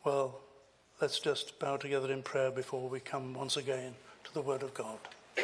Well, let's just bow together in prayer before we come once again to the Word of God.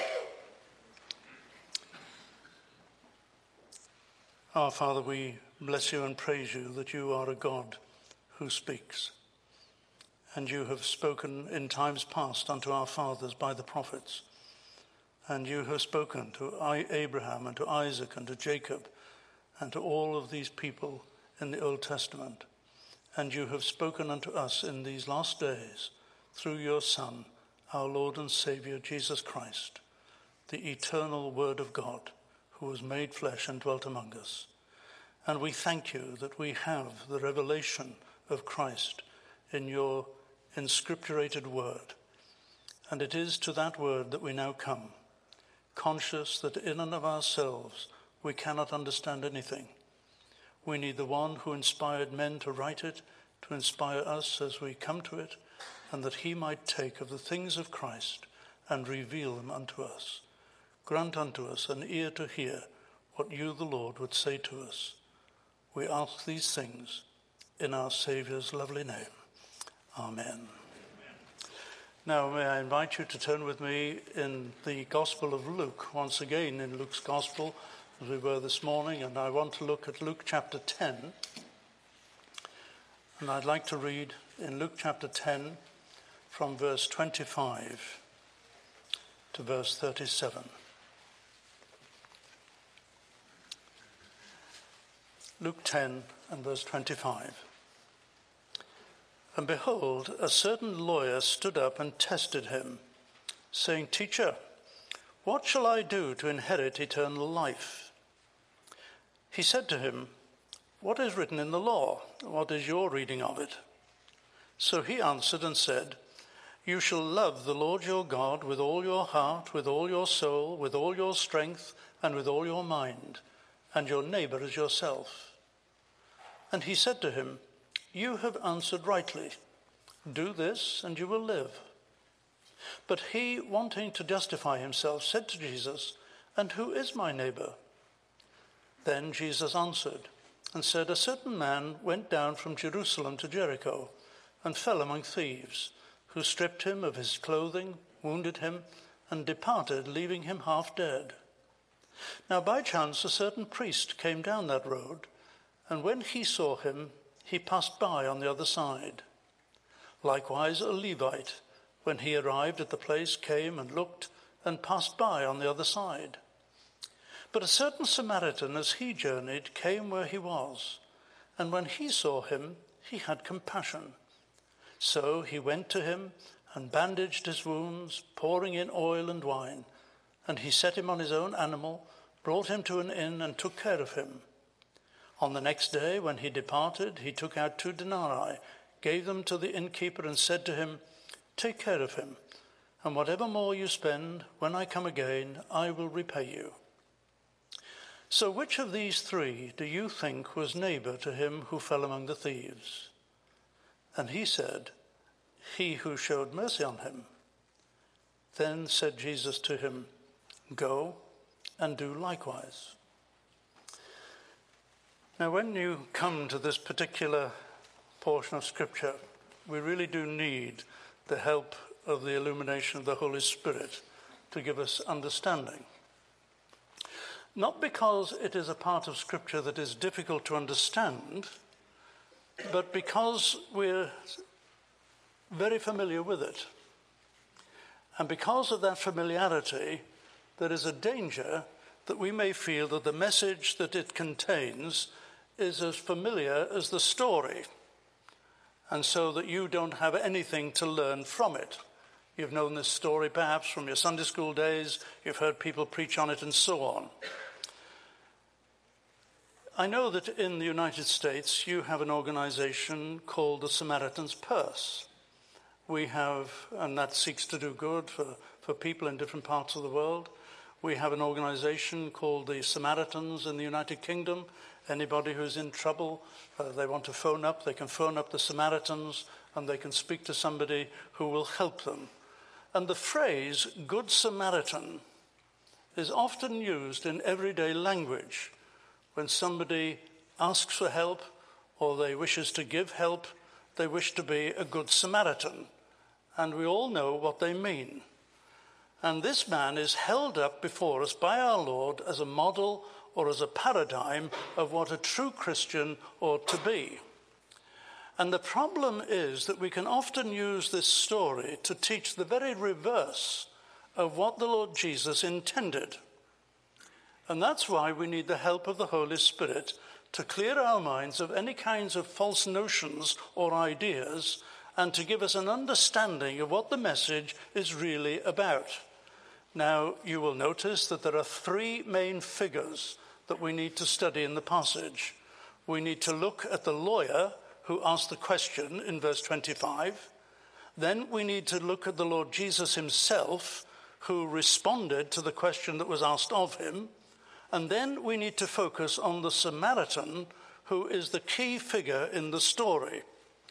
Our Father, we bless you and praise you that you are a God who speaks. And you have spoken in times past unto our fathers by the prophets. And you have spoken to Abraham and to Isaac and to Jacob and to all of these people in the Old Testament. And you have spoken unto us in these last days through your Son, our Lord and Saviour, Jesus Christ, the eternal Word of God, who was made flesh and dwelt among us. And we thank you that we have the revelation of Christ in your inscripturated word. And it is to that word that we now come, conscious that in and of ourselves we cannot understand anything. We need the one who inspired men to write it, to inspire us as we come to it, and that he might take of the things of Christ and reveal them unto us. Grant unto us an ear to hear what you, the Lord, would say to us. We ask these things in our Saviour's lovely name. Amen. Now, may I invite you to turn with me in the Gospel of Luke, once again in Luke's Gospel, as we were this morning, and I want to look at Luke chapter 10. And I'd like to read in Luke chapter 10 from verse 25 to verse 37. Luke 10 and verse 25. And behold, a certain lawyer stood up and tested him, saying, Teacher, what shall I do to inherit eternal life? He said to him, What is written in the law? What is your reading of it? So he answered and said, You shall love the Lord your God with all your heart, with all your soul, with all your strength, and with all your mind, and your neighbor as yourself. And he said to him, You have answered rightly. Do this, and you will live. But he, wanting to justify himself, said to Jesus, And who is my neighbor? Then Jesus answered and said, A certain man went down from Jerusalem to Jericho and fell among thieves, who stripped him of his clothing, wounded him, and departed, leaving him half dead. Now by chance a certain priest came down that road, and when he saw him, he passed by on the other side. Likewise a Levite, when he arrived at the place, came and looked and passed by on the other side. But a certain Samaritan, as he journeyed, came where he was, and when he saw him, he had compassion. So he went to him and bandaged his wounds, pouring in oil and wine, and he set him on his own animal, brought him to an inn, and took care of him. On the next day, when he departed, he took out 2 denarii, gave them to the innkeeper, and said to him, Take care of him, and whatever more you spend, when I come again, I will repay you. So which of these 3 do you think was neighbor to him who fell among the thieves? And he said, He who showed mercy on him. Then said Jesus to him, Go and do likewise. Now, when you come to this particular portion of Scripture, we really do need the help of the illumination of the Holy Spirit to give us understanding. Not because it is a part of Scripture that is difficult to understand, but because we're very familiar with it. And because of that familiarity, there is a danger that we may feel that the message that it contains is as familiar as the story, and so that you don't have anything to learn from it. You've known this story perhaps from your Sunday school days, you've heard people preach on it, and so on. I know that in the United States you have an organization called the Samaritan's Purse. We have, and that seeks to do good for people in different parts of the world. We have an organization called the Samaritans in the United Kingdom. Anybody who's in trouble, they want to phone up, they can phone up the Samaritans, and they can speak to somebody who will help them. And the phrase Good Samaritan is often used in everyday language when somebody asks for help or they wishes to give help. they wish to be a good Samaritan. And we all know what they mean. And this man is held up before us by our Lord as a model or as a paradigm of what a true Christian ought to be. And the problem is that we can often use this story to teach the very reverse of what the Lord Jesus intended. And that's why we need the help of the Holy Spirit to clear our minds of any kinds of false notions or ideas and to give us an understanding of what the message is really about. Now, you will notice that there are three main figures that we need to study in the passage. We need to look at the lawyer who asked the question in verse 25. Then we need to look at the Lord Jesus himself, who responded to the question that was asked of him. And then we need to focus on the Samaritan, who is the key figure in the story.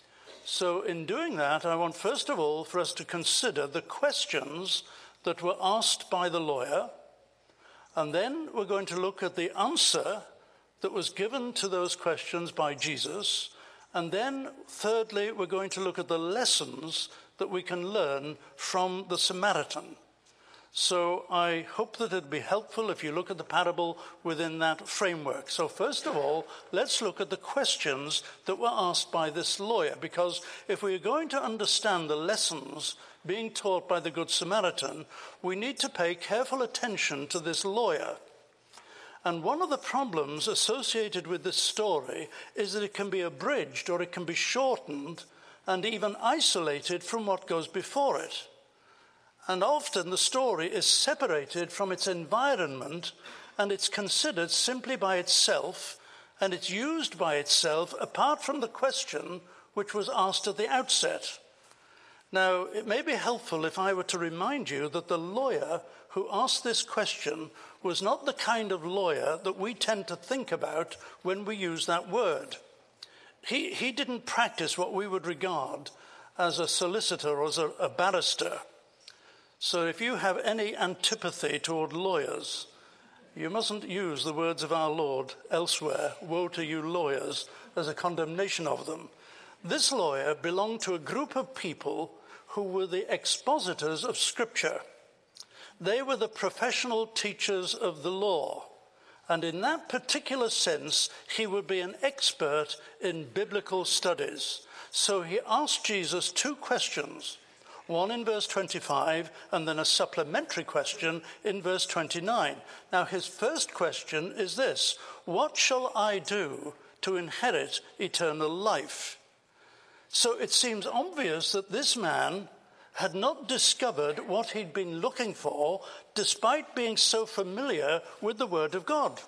So in doing that, I want first of all for us to consider the questions that were asked by the lawyer. And then we're going to look at the answer that was given to those questions by Jesus. And then, thirdly, we're going to look at the lessons that we can learn from the Samaritan. So I hope that it'd be helpful if you look at the parable within that framework. So first of all, let's look at the questions that were asked by this lawyer, because if we're going to understand the lessons being taught by the Good Samaritan, we need to pay careful attention to this lawyer. And one of the problems associated with this story is that it can be abridged or it can be shortened and even isolated from what goes before it. And often the story is separated from its environment and it's considered simply by itself and it's used by itself apart from the question which was asked at the outset. Now, it may be helpful if I were to remind you that the lawyer who asked this question was not the kind of lawyer that we tend to think about when we use that word. He didn't practice what we would regard as a solicitor or as a barrister. So if you have any antipathy toward lawyers, you mustn't use the words of our Lord elsewhere, "Woe to you lawyers," as a condemnation of them. This lawyer belonged to a group of people who were the expositors of Scripture. They were the professional teachers of the law. And in that particular sense, he would be an expert in biblical studies. So he asked Jesus two questions. One in verse 25, and then a supplementary question in verse 29. Now, his first question is this: what shall I do to inherit eternal life? So it seems obvious that this man had not discovered what he'd been looking for, despite being so familiar with the Word of God.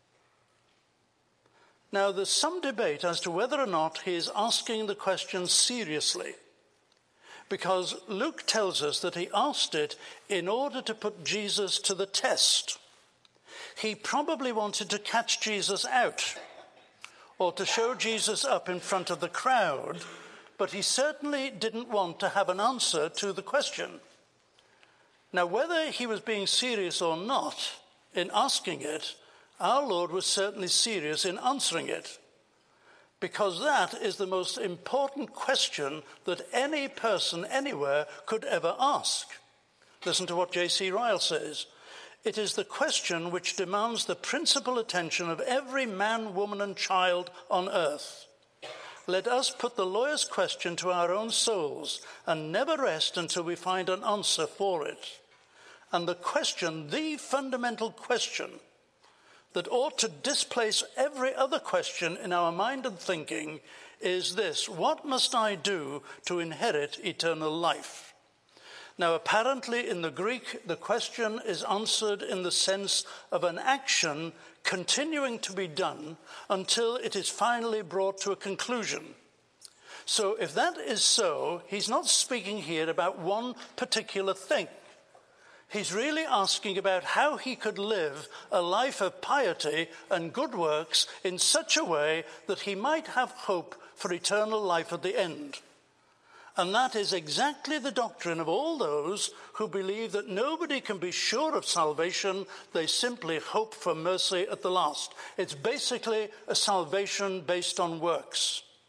Now, there's some debate as to whether or not he is asking the question seriously, because Luke tells us that he asked it in order to put Jesus to the test. He probably wanted to catch Jesus out or to show Jesus up in front of the crowd, but he certainly didn't want to have an answer to the question. Now, whether he was being serious or not in asking it, our Lord was certainly serious in answering it, because that is the most important question that any person anywhere could ever ask. Listen to what J.C. Ryle says. It is the question which demands the principal attention of every man, woman, and child on earth. Let us put the lawyer's question to our own souls and never rest until we find an answer for it. And the question, the fundamental question that ought to displace every other question in our mind and thinking is this: what must I do to inherit eternal life? Now, apparently in the Greek, the question is answered in the sense of an action continuing to be done until it is finally brought to a conclusion. So if that is so, he's not speaking here about one particular thing. He's really asking about how he could live a life of piety and good works in such a way that he might have hope for eternal life at the end. And that is exactly the doctrine of all those who believe that nobody can be sure of salvation. They simply hope for mercy at the last. It's basically a salvation based on works.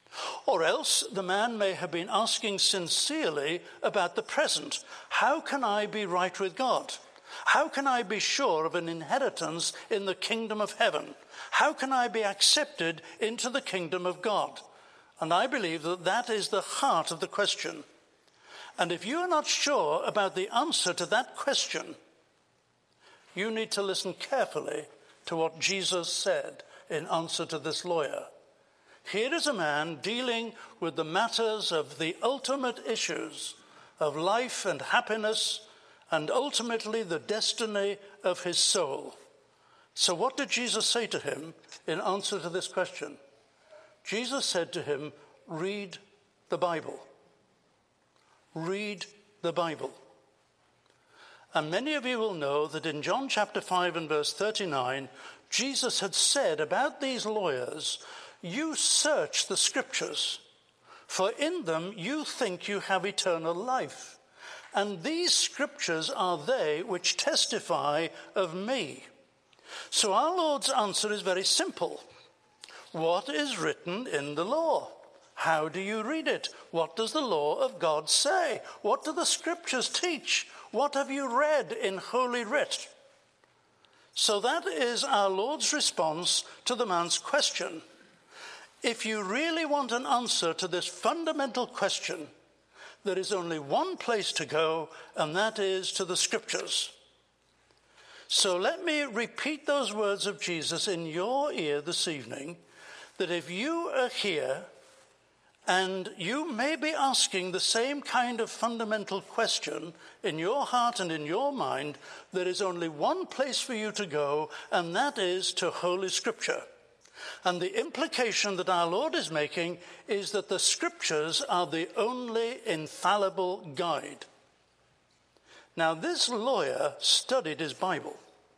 Or else the man may have been asking sincerely about the present. How can I be right with God? How can I be sure of an inheritance in the kingdom of heaven? How can I be accepted into the kingdom of God? And I believe that that is the heart of the question. And if you are not sure about the answer to that question, you need to listen carefully to what Jesus said in answer to this lawyer. Here is a man dealing with the matters of the ultimate issues of life and happiness and ultimately the destiny of his soul. So what did Jesus say to him in answer to this question? Jesus said to him, read the Bible. Read the Bible. And many of you will know that in John chapter 5 and verse 39, Jesus had said about these lawyers, you search the scriptures, for in them you think you have eternal life. And these scriptures are they which testify of me. So our Lord's answer is very simple. What is written in the law? How do you read it? What does the law of God say? What do the scriptures teach? What have you read in Holy Writ? So that is our Lord's response to the man's question. If you really want an answer to this fundamental question, there is only one place to go, and that is to the scriptures. So let me repeat those words of Jesus in your ear this evening, that if you are here and you may be asking the same kind of fundamental question in your heart and in your mind, there is only one place for you to go, and that is to Holy Scripture. And the implication that our Lord is making is that the scriptures are the only infallible guide. Now, this lawyer studied his Bible,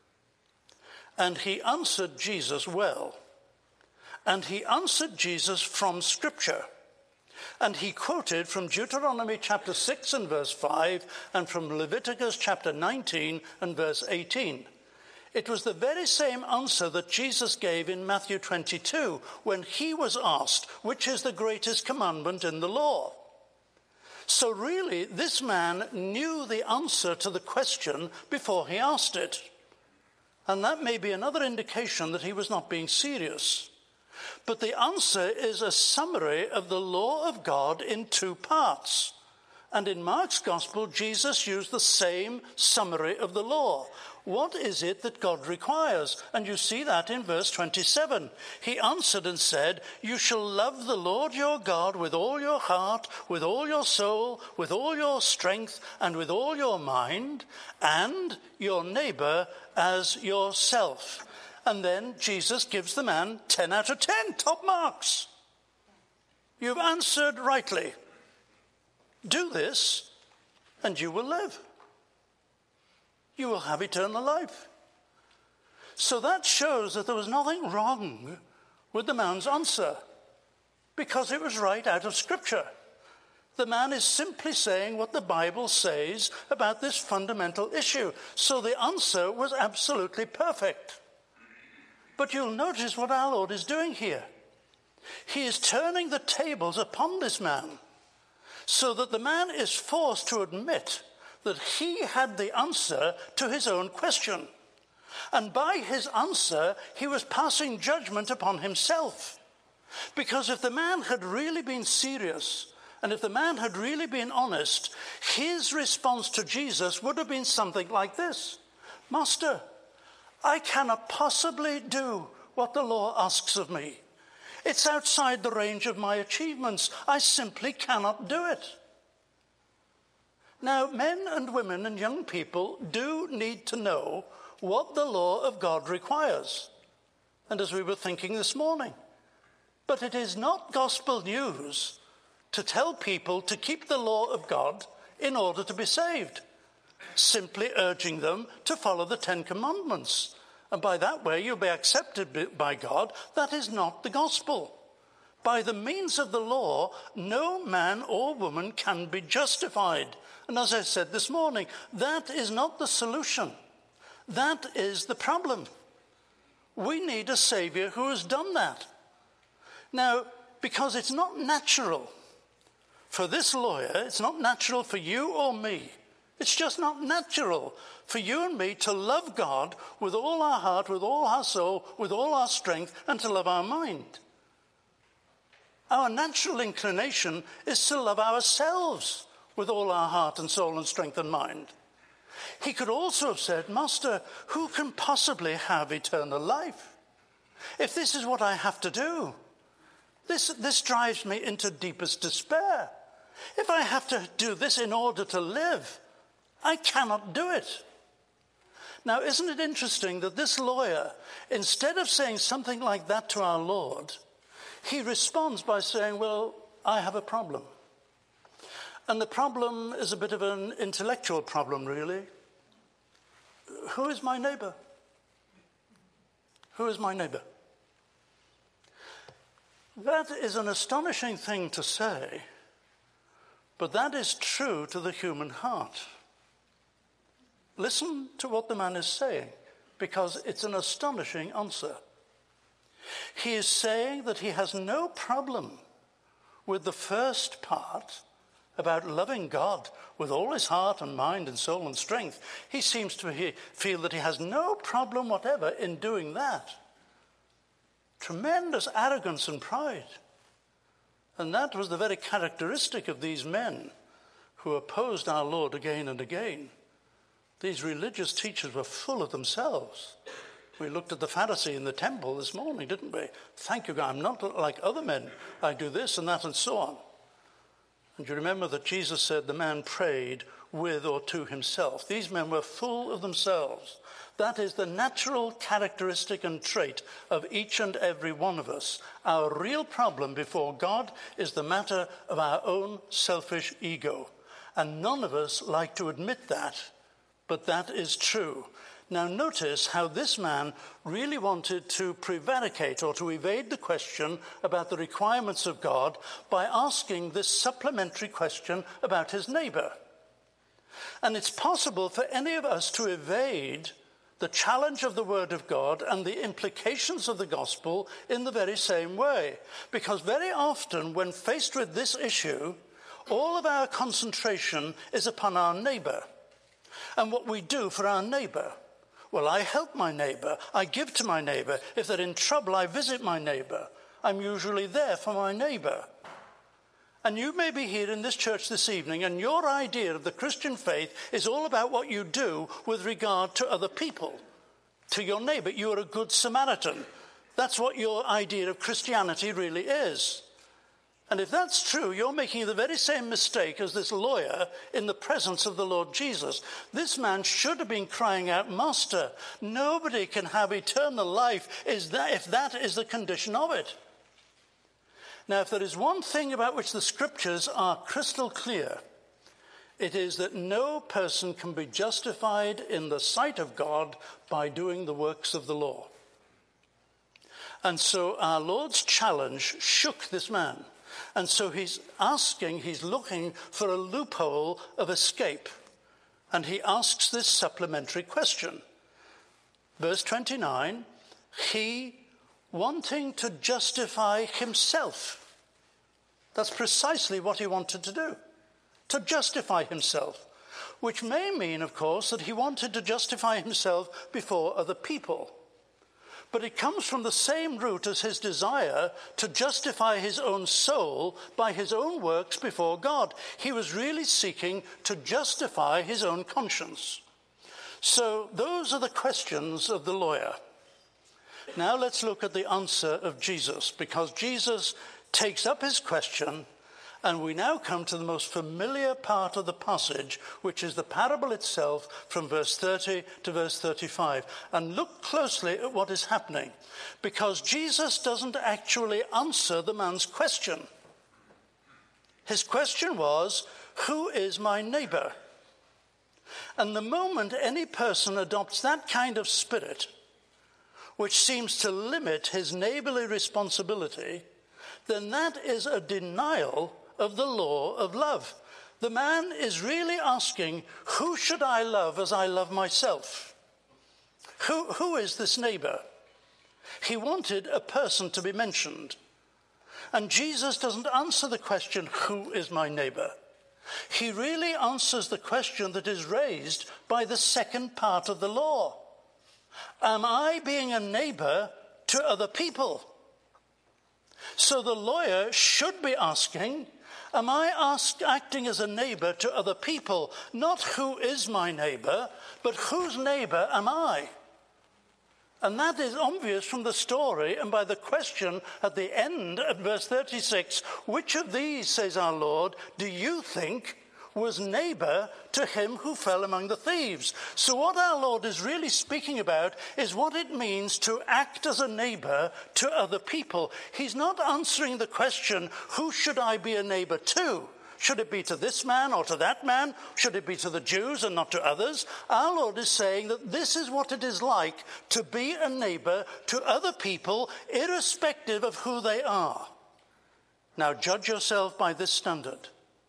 and he answered Jesus well. And he answered Jesus from Scripture. And he quoted from Deuteronomy chapter 6 and verse 5, and from Leviticus chapter 19 and verse 18. It was the very same answer that Jesus gave in Matthew 22 when he was asked, which is the greatest commandment in the law? So really, this man knew the answer to the question before he asked it. And that may be another indication that he was not being serious. But the answer is a summary of the law of God in two parts. And in Mark's gospel, Jesus used the same summary of the law. What is it that God requires? And you see that in verse 27. He answered and said, you shall love the Lord your God with all your heart, with all your soul, with all your strength, and with all your mind, and your neighbor as yourself. And then Jesus gives the man 10 out of 10, top marks. You've answered rightly. Do this, and you will live. You will have eternal life. So that shows that there was nothing wrong with the man's answer, because it was right out of Scripture. The man is simply saying what the Bible says about this fundamental issue. So the answer was absolutely perfect. But you'll notice what our Lord is doing here. He is turning the tables upon this man, so that the man is forced to admit that he had the answer to his own question. And by his answer, he was passing judgment upon himself. Because if the man had really been serious, and if the man had really been honest, his response to Jesus would have been something like this. Master, I cannot possibly do what the law asks of me. It's outside the range of my achievements. I simply cannot do it. Now, men and women and young people do need to know what the law of God requires. And as we were thinking this morning, but it is not gospel news to tell people to keep the law of God in order to be saved, simply urging them to follow the 10 Commandments. And by that way, you'll be accepted by God. That is not the gospel. By the means of the law, no man or woman can be justified. And as I said this morning, that is not the solution. That is the problem. We need a Savior who has done that. Now, Because it's not natural for this lawyer, it's not natural for you or me. It's just not natural for you and me to love God with all our heart, with all our soul, with all our strength, and to love our mind. Our natural inclination is to love ourselves with all our heart and soul and strength and mind. He could also have said, Master, who can possibly have eternal life? If this is what I have to do, this drives me into deepest despair. If I have to do this in order to live, I cannot do it. Now, isn't it interesting that this lawyer, instead of saying something like that to our Lord, he responds by saying, well, I have a problem. And the problem is a bit of an intellectual problem, really. Who is my neighbor? Who is my neighbor? That is an astonishing thing to say, but that is true to the human heart. Listen to what the man is saying, because it's an astonishing answer. He is saying that he has no problem with the first part about loving God with all his heart and mind and soul and strength. He seems to feel that he has no problem whatever in doing that. Tremendous arrogance and pride. And that was the very characteristic of these men who opposed our Lord again and again. These religious teachers were full of themselves. We looked at the Pharisee in the temple this morning, didn't we? Thank you, God, I'm not like other men. I do this and that and so on. And you remember that Jesus said the man prayed with or to himself. These men were full of themselves. That is the natural characteristic and trait of each and every one of us. Our real problem before God is the matter of our own selfish ego. And none of us like to admit that, but that is true. Now notice how this man really wanted to prevaricate or to evade the question about the requirements of God by asking this supplementary question about his neighbor. And it's possible for any of us to evade the challenge of the Word of God and the implications of the gospel in the very same way. Because very often when faced with this issue, all of our concentration is upon our neighbor and what we do for our neighbor. Well, I help my neighbor. I give to my neighbor. If they're in trouble, I visit my neighbor. I'm usually there for my neighbor. And you may be here in this church this evening, and your idea of the Christian faith is all about what you do with regard to other people, to your neighbor. You're a good Samaritan. That's what your idea of Christianity really is. And if that's true, you're making the very same mistake as this lawyer in the presence of the Lord Jesus. This man should have been crying out, Master, nobody can have eternal life if that is the condition of it. Now, if there is one thing about which the scriptures are crystal clear, it is that no person can be justified in the sight of God by doing the works of the law. And so our Lord's challenge shook this man. And so he's looking for a loophole of escape. And he asks this supplementary question. Verse 29, he wanting to justify himself. That's precisely what he wanted to do, to justify himself, which may mean, of course, that he wanted to justify himself before other people. But it comes from the same root as his desire to justify his own soul by his own works before God. He was really seeking to justify his own conscience. So those are the questions of the lawyer. Now let's look at the answer of Jesus, because Jesus takes up his question, and we now come to the most familiar part of the passage, which is the parable itself from verse 30 to verse 35. And look closely at what is happening, because Jesus doesn't actually answer the man's question. His question was, who is my neighbor? And the moment any person adopts that kind of spirit, which seems to limit his neighborly responsibility, then that is a denial of the law of love. The man is really asking, who should I love as I love myself? Who is this neighbor? He wanted a person to be mentioned. And Jesus doesn't answer the question, who is my neighbor? He really answers the question that is raised by the second part of the law. Am I being a neighbor to other people? So the lawyer should be asking, am I acting as a neighbor to other people? Not who is my neighbor, but whose neighbor am I? And that is obvious from the story and by the question at the end of verse 36. Which of these, says our Lord, do you think was neighbor to him who fell among the thieves? So what our Lord is really speaking about is what it means to act as a neighbor to other people. He's not answering the question, who should I be a neighbor to? Should it be to this man or to that man? Should it be to the Jews and not to others? Our Lord is saying that this is what it is like to be a neighbor to other people, irrespective of who they are. Now judge yourself by this standard.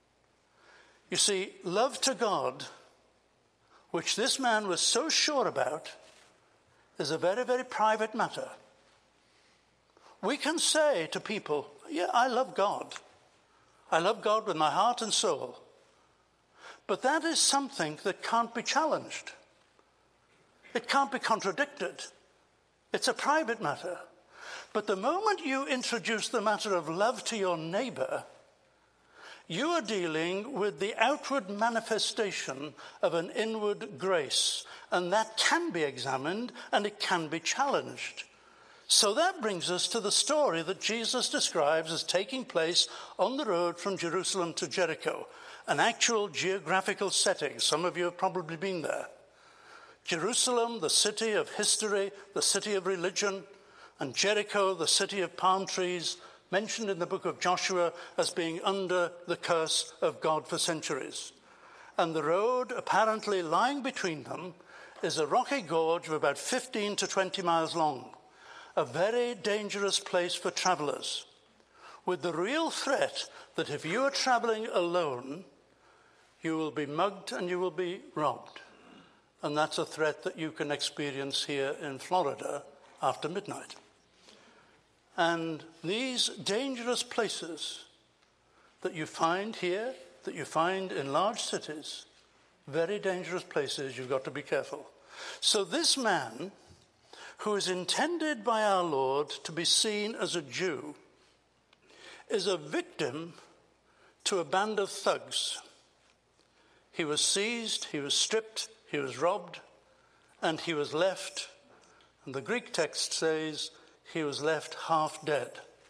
You see, love to God, which this man was so sure about, is a very, very private matter. We can say to people, yeah, I love God. I love God with my heart and soul. But that is something that can't be challenged. It can't be contradicted. It's a private matter. But the moment you introduce the matter of love to your neighbor, you are dealing with the outward manifestation of an inward grace, and that can be examined and it can be challenged. So that brings us to the story that Jesus describes as taking place on the road from Jerusalem to Jericho, an actual geographical setting. Some of you have probably been there. Jerusalem, the city of history, the city of religion, and Jericho, the city of palm trees, mentioned in the book of Joshua as being under the curse of God for centuries. And the road apparently lying between them is a rocky gorge of about 15 to 20 miles long. A very dangerous place for travelers, with the real threat that if you are traveling alone, you will be mugged and you will be robbed. And that's a threat that you can experience here in Florida after midnight. And these dangerous places that you find here, that you find in large cities, very dangerous places, you've got to be careful. So this man, who is intended by our Lord to be seen as a Jew, is a victim to a band of thugs. He was seized, he was stripped, he was robbed, and he was left, and the Greek text says, he was left half dead.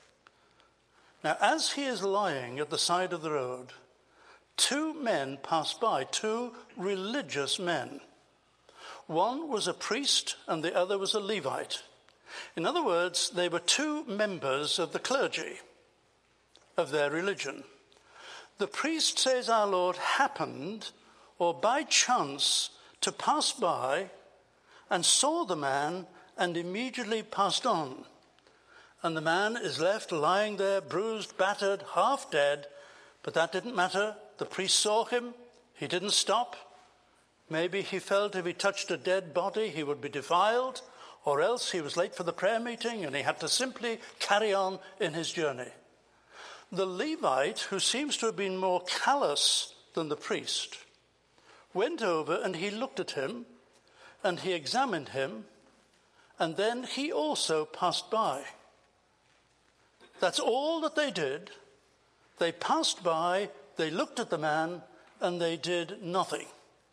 Now, as he is lying at the side of the road, two men pass by, two religious men. One was a priest and the other was a Levite. In other words, they were two members of the clergy of their religion. The priest, says our Lord, happened, or by chance, to pass by and saw the man and immediately passed on. And the man is left lying there, bruised, battered, half dead. But that didn't matter. The priest saw him. He didn't stop. Maybe he felt if he touched a dead body, he would be defiled, or else he was late for the prayer meeting and he had to simply carry on in his journey. The Levite, who seems to have been more callous than the priest, went over and he looked at him and he examined him, and then he also passed by. That's all that they did. They passed by, they looked at the man, and they did nothing.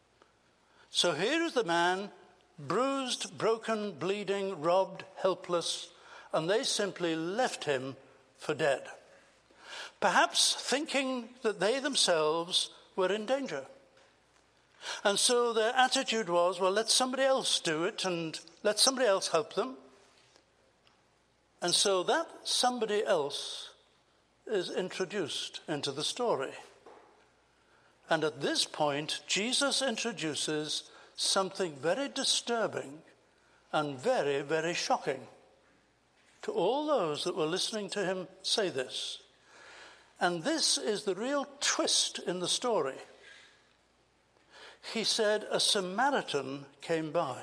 So here is the man, bruised, broken, bleeding, robbed, helpless, and they simply left him for dead. Perhaps thinking that they themselves were in danger. And so their attitude was, well, let somebody else do it and let somebody else help them. And so that somebody else is introduced into the story. And at this point, Jesus introduces something very disturbing and very, very shocking to all those that were listening to him say this. And this is the real twist in the story. He said, a Samaritan came by.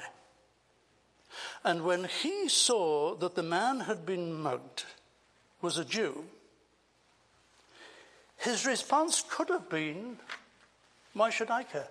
And when he saw that the man had been mugged, was a Jew, his response could have been, why should I care?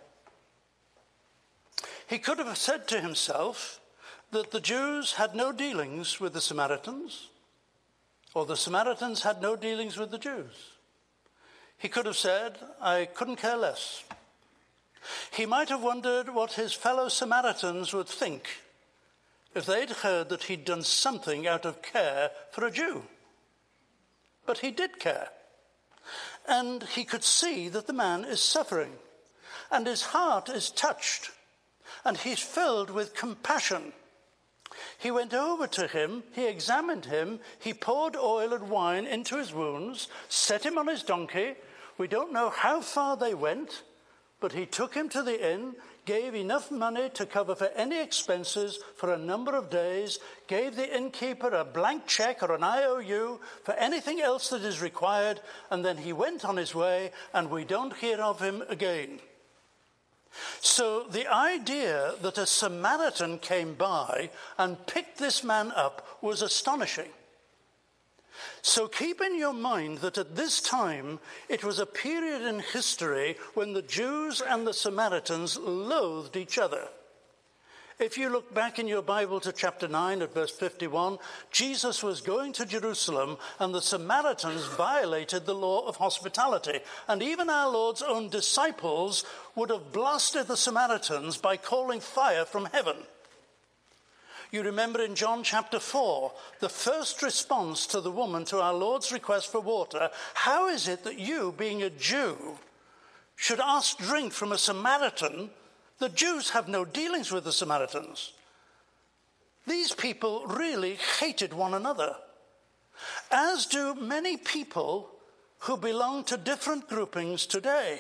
He could have said to himself that the Jews had no dealings with the Samaritans, or the Samaritans had no dealings with the Jews. He could have said, I couldn't care less. He might have wondered what his fellow Samaritans would think if they'd heard that he'd done something out of care for a Jew. But he did care. And he could see that the man is suffering, and his heart is touched, and he's filled with compassion. He went over to him, he examined him, he poured oil and wine into his wounds, set him on his donkey. We don't know how far they went, but he took him to the inn, gave enough money to cover for any expenses for a number of days, gave the innkeeper a blank check or an IOU for anything else that is required, and then he went on his way, and we don't hear of him again. So the idea that a Samaritan came by and picked this man up was astonishing. So keep in your mind that at this time, it was a period in history when the Jews and the Samaritans loathed each other. If you look back in your Bible to chapter 9 at verse 51, Jesus was going to Jerusalem and the Samaritans violated the law of hospitality. And even our Lord's own disciples would have blasted the Samaritans by calling fire from heaven. You remember in John chapter 4, the first response to the woman to our Lord's request for water, how is it that you, being a Jew, should ask drink from a Samaritan? The Jews have no dealings with the Samaritans. These people really hated one another, as do many people who belong to different groupings today.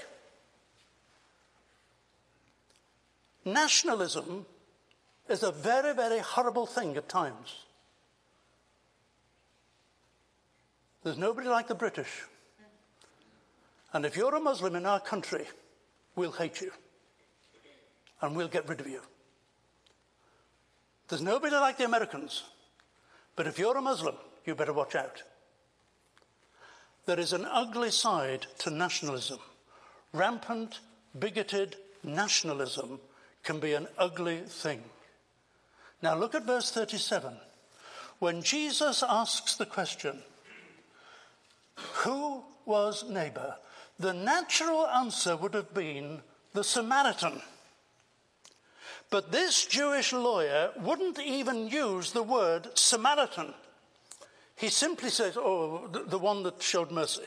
Nationalism is a very, very horrible thing at times. There's nobody like the British. And if you're a Muslim in our country, we'll hate you. And we'll get rid of you. There's nobody like the Americans. But if you're a Muslim, you better watch out. There is an ugly side to nationalism. Rampant, bigoted nationalism can be an ugly thing. Now look at verse 37. When Jesus asks the question, who was neighbor? The natural answer would have been the Samaritan. But this Jewish lawyer wouldn't even use the word Samaritan. He simply says, the one that showed mercy.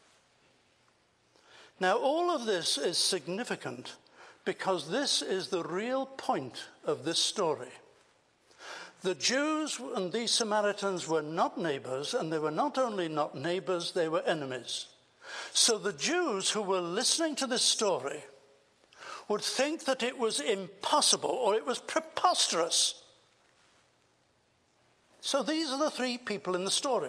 Now all of this is significant because this is the real point of this story. The Jews and these Samaritans were not neighbors, and they were not only not neighbors, they were enemies. So the Jews who were listening to this story would think that it was impossible or it was preposterous. So these are the three people in the story.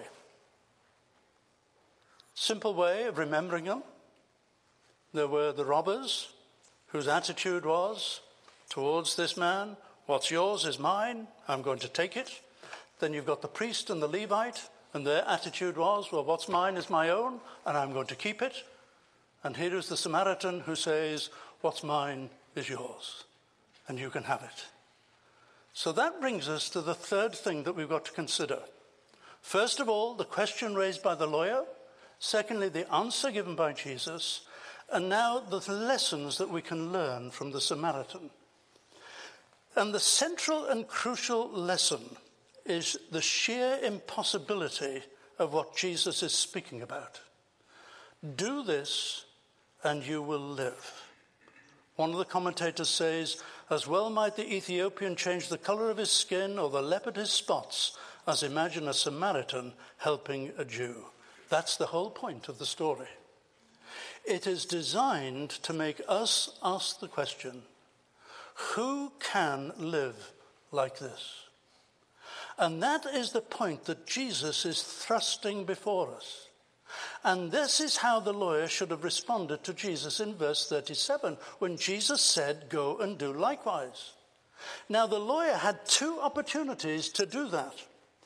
Simple way of remembering them. There were the robbers, whose attitude was towards this man, what's yours is mine, I'm going to take it. Then you've got the priest and the Levite, and their attitude was, well, what's mine is my own, and I'm going to keep it. And here is the Samaritan who says, what's mine is yours, and you can have it. So that brings us to the third thing that we've got to consider. First of all, the question raised by the lawyer. Secondly, the answer given by Jesus. And now the lessons that we can learn from the Samaritan. And the central and crucial lesson is the sheer impossibility of what Jesus is speaking about. Do this and you will live. One of the commentators says, as well might the Ethiopian change the color of his skin or the leopard his spots, as imagine a Samaritan helping a Jew. That's the whole point of the story. It is designed to make us ask the question, who can live like this? And that is the point that Jesus is thrusting before us. And this is how the lawyer should have responded to Jesus in verse 37, when Jesus said, go and do likewise. Now the lawyer had two opportunities to do that.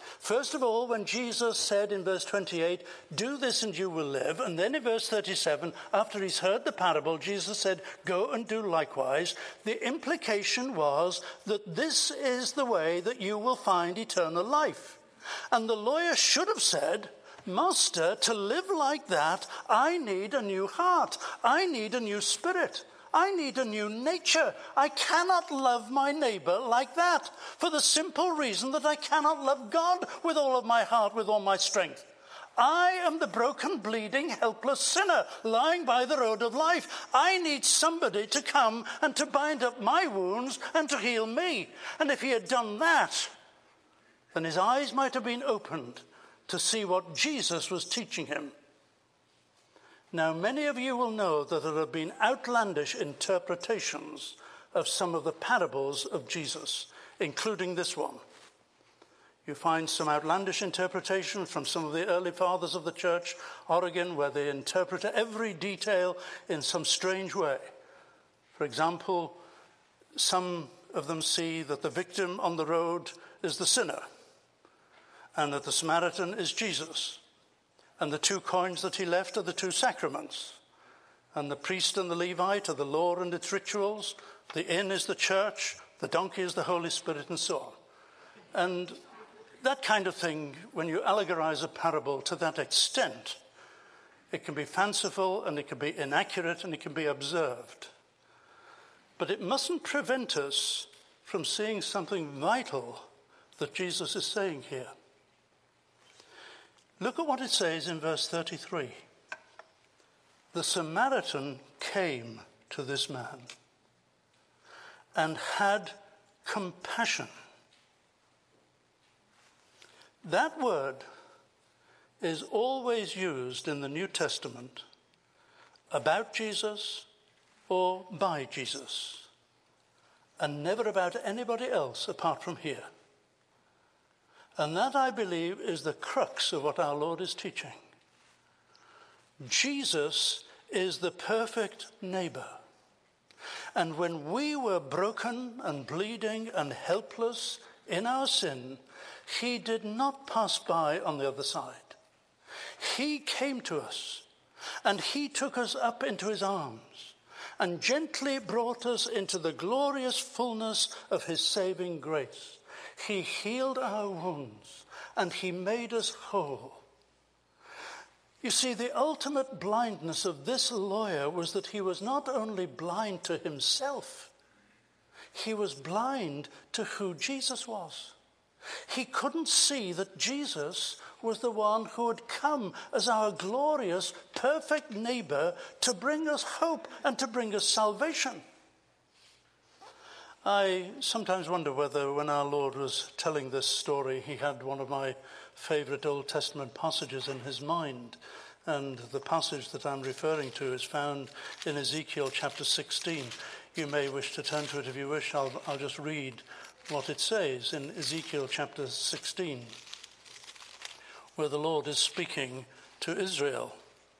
First of all, when Jesus said in verse 28, do this and you will live, and then in verse 37, after he's heard the parable, Jesus said, go and do likewise, the implication was that this is the way that you will find eternal life. And the lawyer should have said, Master, to live like that, I need a new heart. I need a new spirit. I need a new nature. I cannot love my neighbor like that for the simple reason that I cannot love God with all of my heart, with all my strength. I am the broken, bleeding, helpless sinner lying by the road of life. I need somebody to come and to bind up my wounds and to heal me. And if he had done that, then his eyes might have been opened to see what Jesus was teaching him. Now, many of you will know that there have been outlandish interpretations of some of the parables of Jesus, including this one. You find some outlandish interpretation from some of the early fathers of the church, Origen, where they interpret every detail in some strange way. For example, some of them see that the victim on the road is the sinner, and that the Samaritan is Jesus. And the 2 coins that he left are the 2 sacraments. And the priest and the Levite are the law and its rituals. The inn is the church. The donkey is the Holy Spirit, and so on. And that kind of thing, when you allegorize a parable to that extent, it can be fanciful and it can be inaccurate and it can be observed. But it mustn't prevent us from seeing something vital that Jesus is saying here. Look at what it says in verse 33. The Samaritan came to this man and had compassion. That word is always used in the New Testament about Jesus or by Jesus, and never about anybody else apart from here. And that, I believe, is the crux of what our Lord is teaching. Jesus is the perfect neighbor. And when we were broken and bleeding and helpless in our sin, he did not pass by on the other side. He came to us, and he took us up into his arms and gently brought us into the glorious fullness of his saving grace. He healed our wounds, and he made us whole. You see, the ultimate blindness of this lawyer was that he was not only blind to himself, he was blind to who Jesus was. He couldn't see that Jesus was the one who had come as our glorious, perfect neighbor to bring us hope and to bring us salvation. I sometimes wonder whether when our Lord was telling this story, he had one of my favorite Old Testament passages in his mind. And the passage that I'm referring to is found in Ezekiel chapter 16. You may wish to turn to it if you wish. I'll just read what it says in Ezekiel chapter 16, where the Lord is speaking to Israel.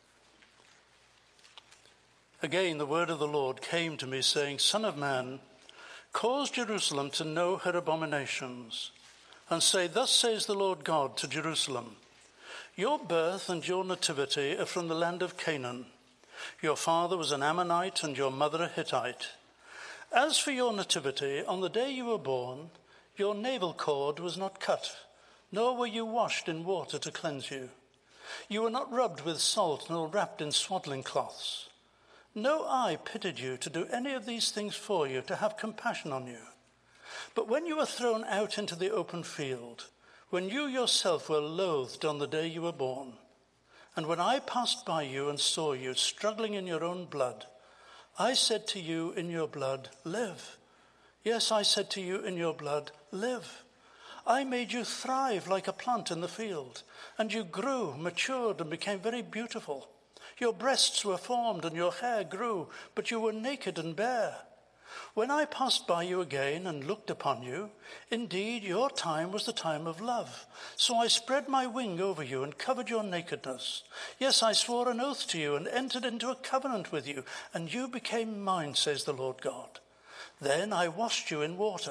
Again, the word of the Lord came to me, saying, Son of man, cause Jerusalem to know her abominations, and say, Thus says the Lord God to Jerusalem, Your birth and your nativity are from the land of Canaan. Your father was an Ammonite and your mother a Hittite. As for your nativity, on the day you were born, your navel cord was not cut, nor were you washed in water to cleanse you. You were not rubbed with salt, nor wrapped in swaddling cloths. No eye pitied you to do any of these things for you, to have compassion on you. But when you were thrown out into the open field, when you yourself were loathed on the day you were born, and when I passed by you and saw you struggling in your own blood, I said to you in your blood, live. Yes, I said to you in your blood, live. I made you thrive like a plant in the field, and you grew, matured, and became very beautiful. Your breasts were formed and your hair grew, but you were naked and bare. When I passed by you again and looked upon you, indeed your time was the time of love. So I spread my wing over you and covered your nakedness. Yes, I swore an oath to you and entered into a covenant with you, and you became mine, says the Lord God. Then I washed you in water.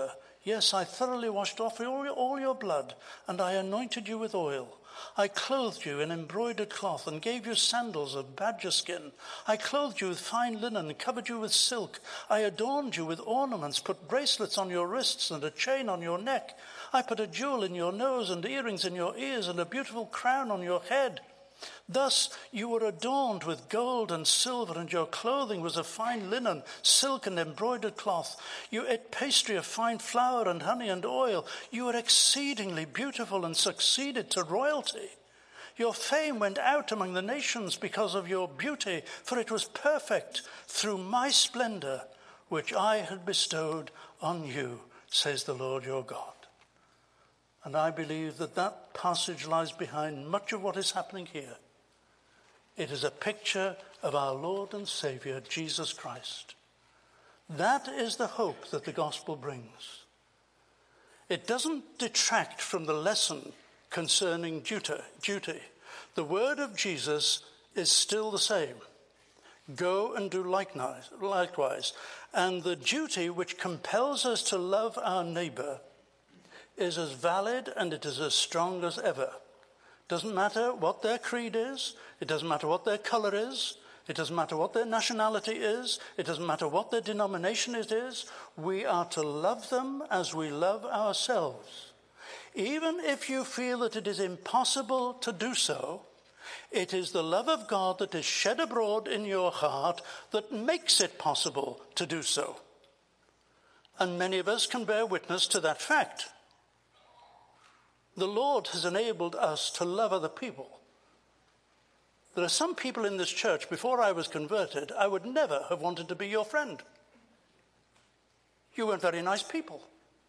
Yes, I thoroughly washed off all your blood, and I anointed you with oil. I clothed you in embroidered cloth and gave you sandals of badger skin. I clothed you with fine linen and covered you with silk. I adorned you with ornaments, put bracelets on your wrists and a chain on your neck. I put a jewel in your nose and earrings in your ears and a beautiful crown on your head. Thus you were adorned with gold and silver, and your clothing was of fine linen, silk and embroidered cloth. You ate pastry of fine flour and honey and oil. You were exceedingly beautiful and succeeded to royalty. Your fame went out among the nations because of your beauty, for it was perfect through my splendor, which I had bestowed on you, says the Lord your God. And I believe that that passage lies behind much of what is happening here. It is a picture of our Lord and Savior, Jesus Christ. That is the hope that the gospel brings. It doesn't detract from the lesson concerning duty. The word of Jesus is still the same. Go and do likewise. And the duty which compels us to love our neighbor is as valid and it is as strong as ever. Doesn't matter what their creed is. It doesn't matter what their color is. It doesn't matter what their nationality is. It doesn't matter what their denomination it is. We are to love them as we love ourselves. Even if you feel that it is impossible to do so, it is the love of God that is shed abroad in your heart that makes it possible to do so. And many of us can bear witness to that fact. The Lord has enabled us to love other people. There are some people in this church, before I was converted, I would never have wanted to be your friend. You weren't very nice people.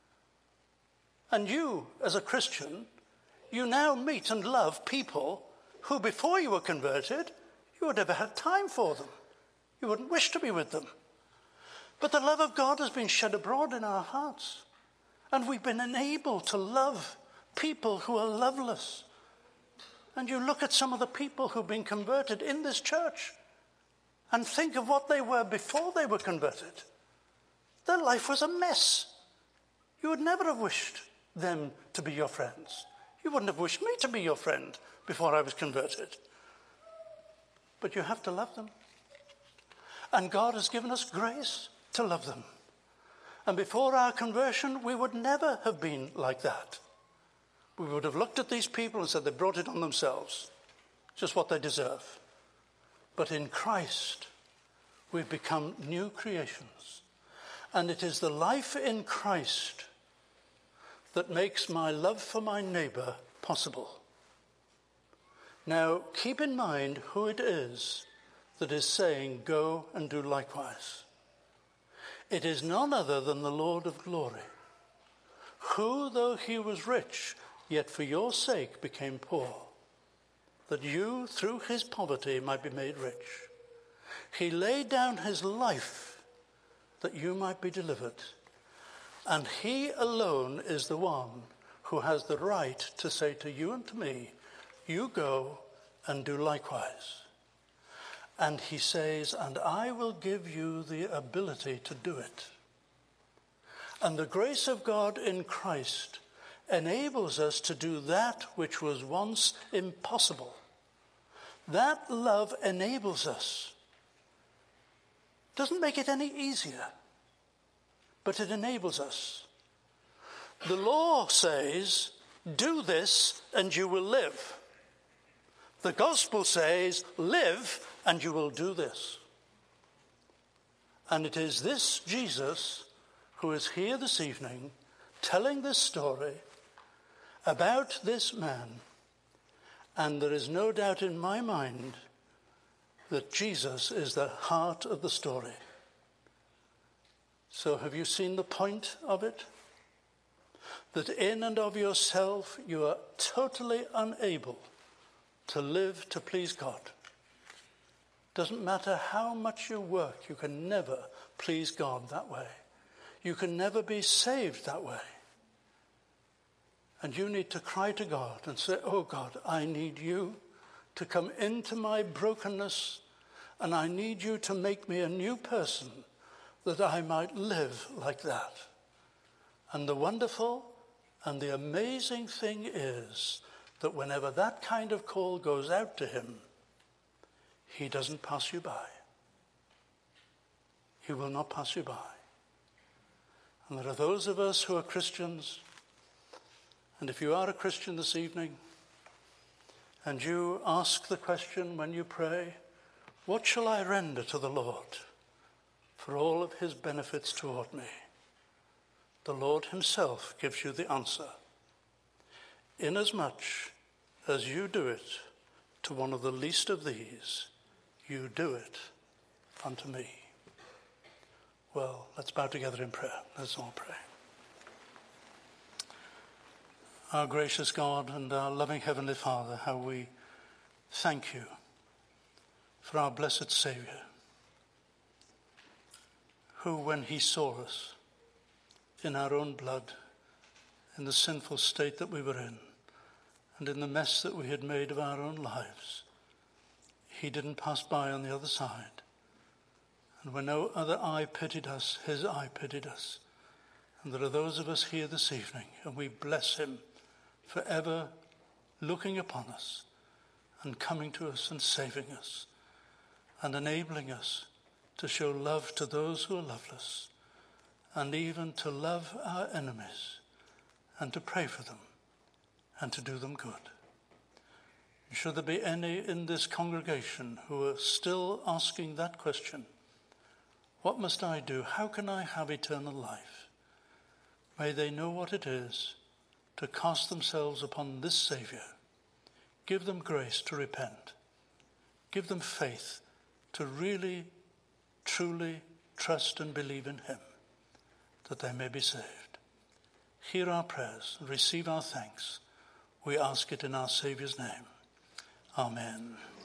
And you, as a Christian, you now meet and love people who, before you were converted, you would never have time for them. You wouldn't wish to be with them. But the love of God has been shed abroad in our hearts. And we've been enabled to love people who are loveless. And you look at some of the people who've been converted in this church and think of what they were before they were converted. Their life was a mess. You would never have wished them to be your friends. You wouldn't have wished me to be your friend before I was converted. But you have to love them. And God has given us grace to love them. And before our conversion, we would never have been like that. We would have looked at these people and said they brought it on themselves. Just what they deserve. But in Christ, we've become new creations. And it is the life in Christ that makes my love for my neighbor possible. Now, keep in mind who it is that is saying, go and do likewise. It is none other than the Lord of glory, who, though he was rich, yet for your sake became poor, that you, through his poverty, might be made rich. He laid down his life that you might be delivered. And he alone is the one who has the right to say to you and to me, you go and do likewise. And he says, and I will give you the ability to do it. And the grace of God in Christ enables us to do that which was once impossible. That love enables us. Doesn't make it any easier, but it enables us. The law says, do this and you will live. The gospel says, live and you will do this. And it is this Jesus who is here this evening telling this story about this man. And there is no doubt in my mind that Jesus is the heart of the story. So have you seen the point of it? That in and of yourself you are totally unable to live to please God. Doesn't matter how much you work, you can never please God that way. You can never be saved that way. And you need to cry to God and say, oh God, I need you to come into my brokenness, and I need you to make me a new person that I might live like that. And the wonderful and the amazing thing is that whenever that kind of call goes out to him, he doesn't pass you by. He will not pass you by. And there are those of us who are Christians, and if you are a Christian this evening, and you ask the question when you pray, what shall I render to the Lord for all of his benefits toward me? The Lord himself gives you the answer. Inasmuch as you do it to one of the least of these, you do it unto me. Well, let's bow together in prayer. Let's all pray. Our gracious God and our loving Heavenly Father, how we thank you for our blessed Saviour, who, when he saw us in our own blood, in the sinful state that we were in, and in the mess that we had made of our own lives, he didn't pass by on the other side. And when no other eye pitied us, his eye pitied us. And there are those of us here this evening, and we bless him for ever looking upon us and coming to us and saving us and enabling us to show love to those who are loveless, and even to love our enemies and to pray for them and to do them good. Should there be any in this congregation who are still asking that question, what must I do? How can I have eternal life? May they know what it is to cast themselves upon this Saviour. Give them grace to repent. Give them faith to really, truly trust and believe in him, that they may be saved. Hear our prayers and receive our thanks. We ask it in our Saviour's name. Amen.